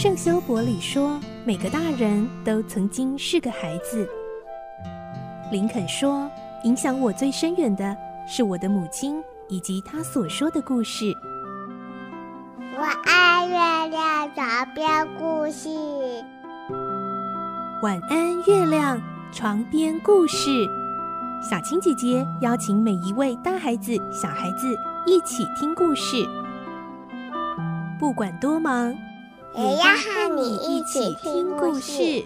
圣修伯里说，每个大人都曾经是个孩子。林肯说，影响我最深远的是我的母亲以及她所说的故事。 我爱月亮床边故事。 晚安，月亮床边故事。小青姐姐邀请每一位大孩子、小孩子一起听故事，不管多忙， 也要和你一起听故事。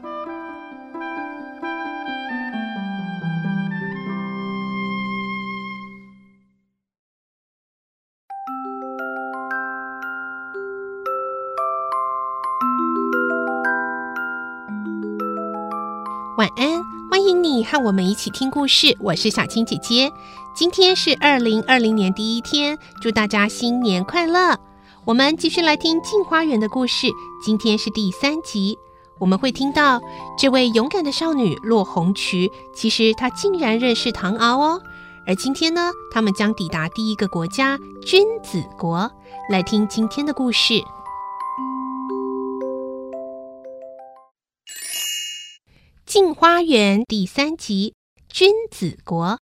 晚安，欢迎你和我们一起听故事，我是小青姐姐。今天是2020年第一天，祝大家新年快乐。我们继续来听镜花缘的故事，今天是第3集。我们会听到这位勇敢的少女骆红渠，其实她竟然认识唐敖哦。而今天呢，他们将抵达第一个国家君子国，来听今天的故事。镜花缘第3集，君子国。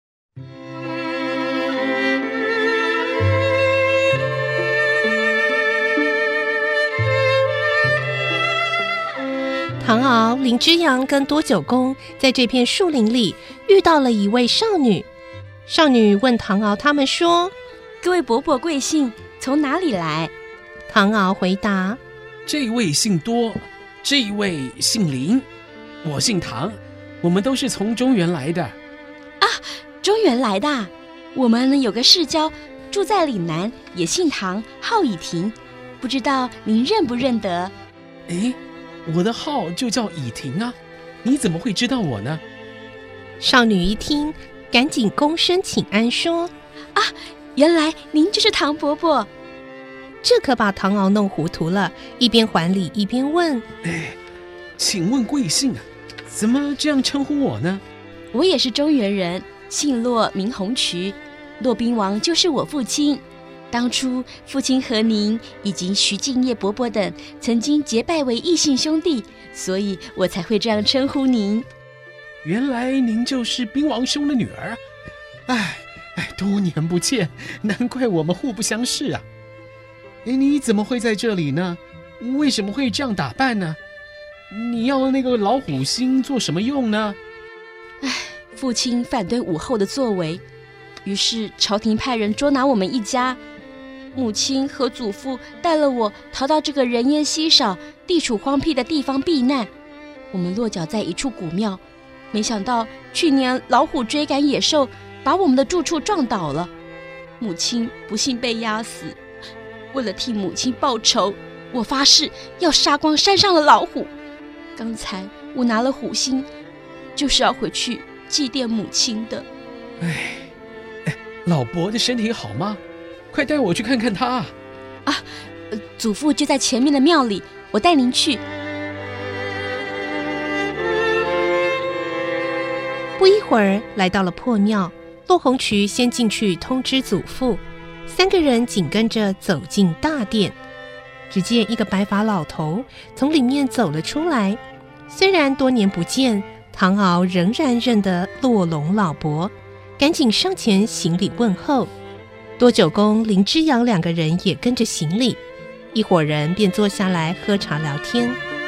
唐敖、林之阳跟多九公在这片树林里遇到了一位少女。少女问唐敖他们说：“ 各位伯伯贵姓？从哪里来？” 唐敖回答：“ 这位姓多，这位姓林，我姓唐，我们都是从中原来的。” 啊，中原来的。我们有个世交住在岭南，也姓唐，号以婷，不知道您认不认得？ 诶，我的号就叫以婷啊，你怎么会知道我呢？ 少女一听，赶紧躬身请安说：“ 啊，原来您就是唐伯伯。” 这可把唐敖弄糊涂了，一边还礼一边问：“ 哎，请问贵姓啊？怎么这样称呼我呢？” 我也是中原人，姓骆，名红渠，骆宾王就是我父亲。当初父亲和您以及徐敬业伯伯等曾经结拜为异姓兄弟，所以我才会这样称呼您。 原来您就是宾王兄的女儿。多年不见，难怪我们互不相识啊。你怎么会在这里呢？为什么会这样打扮呢？你要那个老虎星做什么用呢？ 父亲反对武后的作为，于是朝廷派人捉拿我们一家。母亲和祖父带了我逃到这个人烟稀少、地处荒僻的地方避难。我们落脚在一处古庙，没想到去年老虎追赶野兽，把我们的住处撞倒了。母亲不幸被压死。为了替母亲报仇，我发誓要杀光山上的老虎。刚才我拿了虎星，就是要回去祭奠母亲的。 老伯的身体好吗？快带我去看看他啊！ 祖父就在前面的庙里，我带您去。 不一会儿来到了破庙，骆红渠先进去通知祖父，3个人紧跟着走进大殿。只见一个白发老头从里面走了出来，虽然多年不见，唐敖仍然认得骆龙老伯，赶紧上前行礼问候。多九公、林之阳2个人也跟着行礼，一伙人便坐下来喝茶聊天。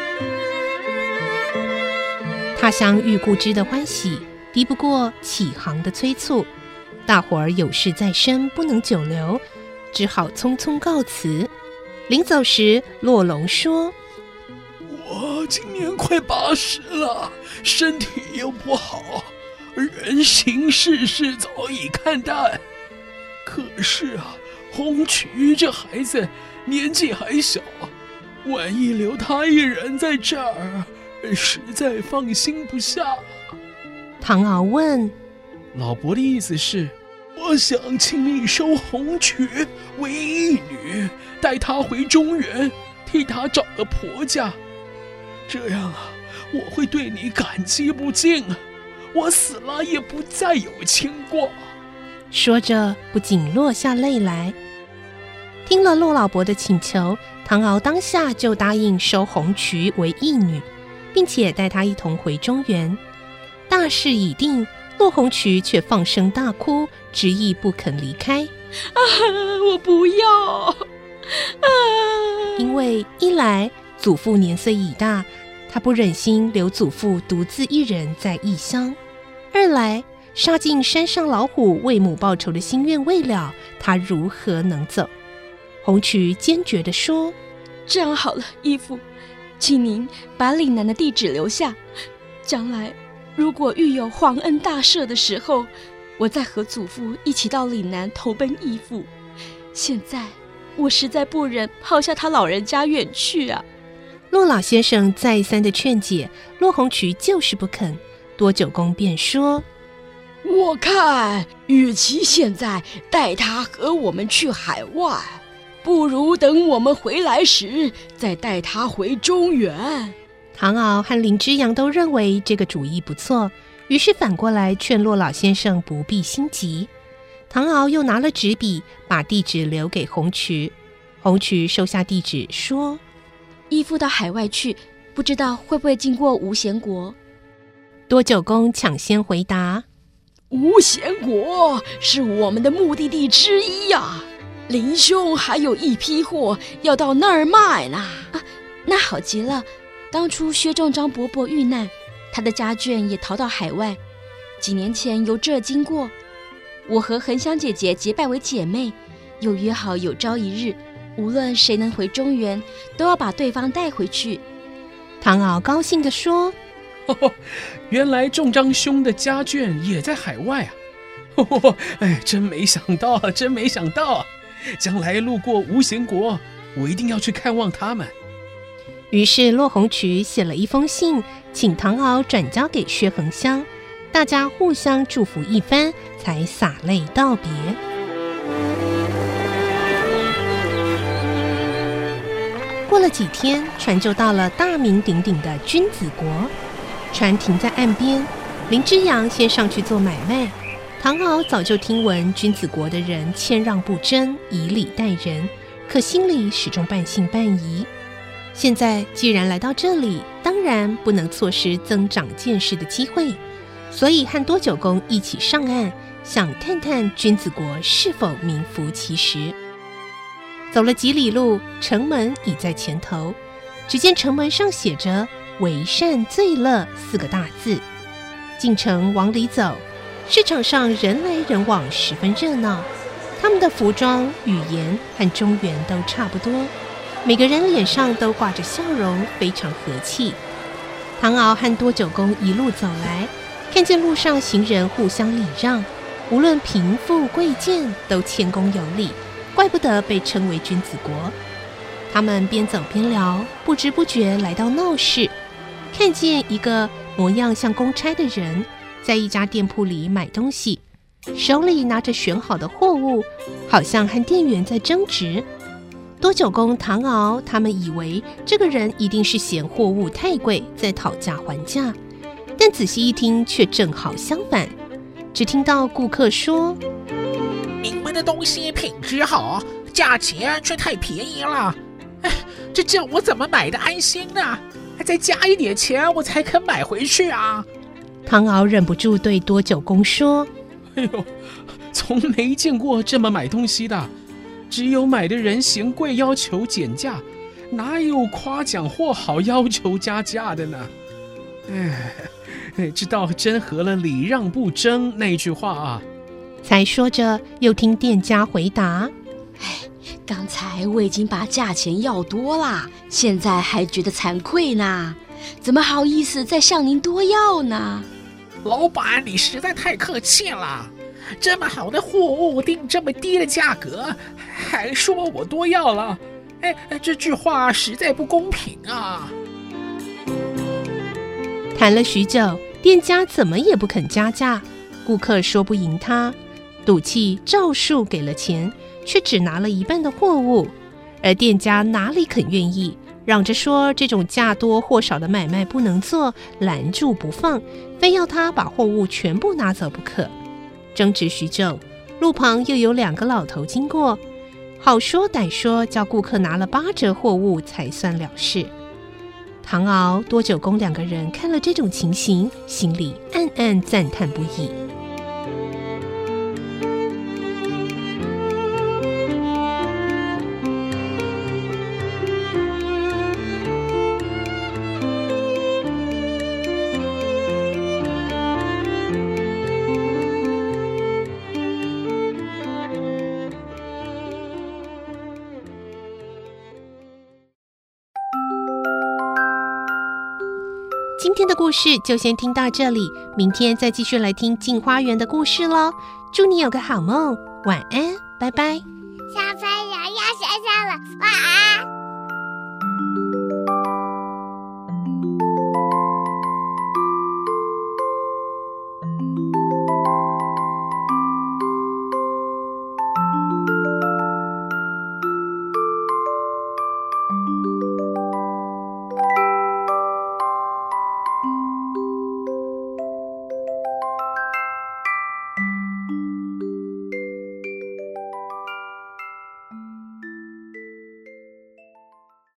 他乡遇故知的欢喜，敌不过启航的催促。大伙儿有事在身，不能久留，只好匆匆告辞。临走时，骆龙说：“ 我今年快80了，身体又不好，人行世事早已看淡。可是啊，红渠这孩子年纪还小，万一留他一人在这儿，实在放心不下。” 唐敖问：“ 老伯的意思是，我想请你收红渠为义女，带她回中原，替她找个婆家。这样啊，我会对你感激不尽啊，我死了也不再有牵挂。” 说着不禁落下泪来。 听了骆老伯的请求，唐敖当下就答应收红渠为义女，并且带她一同回中原。大事已定，骆红渠却放声大哭，执意不肯离开。 我不要！ 因为一来祖父年岁已大，他不忍心留祖父独自一人在异乡；二来杀进山上老虎为母报仇的心愿未了，他如何能走？红渠坚决地说： 这样好了，义父，请您把岭南的地址留下，将来如果遇有皇恩大赦的时候，我再和祖父一起到岭南投奔义父。现在我实在不忍抛下他老人家远去啊！ 骆老先生再三的劝解，骆红渠就是不肯。多九公便说： 我看与其现在带他和我们去海外，不如等我们回来时再带他回中原。 唐敖和林之阳都认为这个主意不错，于是反过来劝骆老先生不必心急。唐敖又拿了纸笔，把地址留给红渠。红渠收下地址，说： 义父到海外去，不知道会不会经过无嫌国。 多九公抢先回答： 无嫌国是我们的目的地之一呀，林兄还有一批货要到那儿卖呢。 那好极了，当初薛仲章伯伯遇难，他的家眷也逃到海外，几年前由这儿经过，我和恒香姐姐结拜为姐妹，又约好有朝一日，无论谁能回中原，都要把对方带回去。 唐敖高兴地说： 原来仲章兄的家眷也在海外啊！真没想到，真没想到！将来路过无嫌国，我一定要去看望他们。 于是骆红渠写了一封信，请唐敖转交给薛恒香，大家互相祝福一番，才洒泪道别。过了几天，船就到了大名鼎鼎的君子国。船停在岸边，林之阳先上去做买卖。唐敖早就听闻君子国的人谦让不争，以礼待人，可心里始终半信半疑。现在既然来到这里，当然不能错失增长见识的机会，所以和多九公一起上岸，想探探君子国是否名副其实。走了几里路，城门已在前头，只见城门上写着“为善最乐”4个大字。进城往里走，市场上人来人往，十分热闹。他们的服装、语言和中原都差不多，每个人脸上都挂着笑容，非常和气。唐敖和多九公一路走来，看见路上行人互相礼让，无论贫富贵贱都谦恭有礼，怪不得被称为君子国。他们边走边聊，不知不觉来到闹市，看见一个模样像公差的人在一家店铺里买东西，手里拿着选好的货物，好像和店员在争执。多九公、唐敖他们以为这个人一定是嫌货物太贵，在讨价还价，但仔细一听却正好相反。只听到顾客说： 你们的东西品质好，价钱却太便宜了，这叫我怎么买的安心呢？还再加一点钱我才肯买回去啊！ 唐敖忍不住对多九公说： 从没见过这么买东西的，只有买的人嫌贵要求减价，哪有夸奖货好要求加价的呢？这倒真合了礼让不争那句话啊。 才说着，又听店家回答： 刚才我已经把价钱要多啦，现在还觉得惭愧呢，怎么好意思再向您多要呢？ 老板，你实在太客气了，这么好的货物定这么低的价格，还说我多要了，这句话实在不公平啊！ 谈了许久，店家怎么也不肯加价，顾客说不赢他，赌气照数给了钱，却只拿了一半的货物，而店家哪里肯愿意，嚷着说这种价多货少的买卖不能做，拦住不放，非要他把货物全部拿走不可。争执许久，路旁又有2个老头经过， 好说歹说，叫顾客拿了8折货物才算了事。唐敖、多九公2个人看了这种情形，心里暗暗赞叹不已。今天的故事就先听到这里，明天再继续来听镜花园的故事咯。祝你有个好梦，晚安，拜拜。 小朋友要睡觉了，晚安。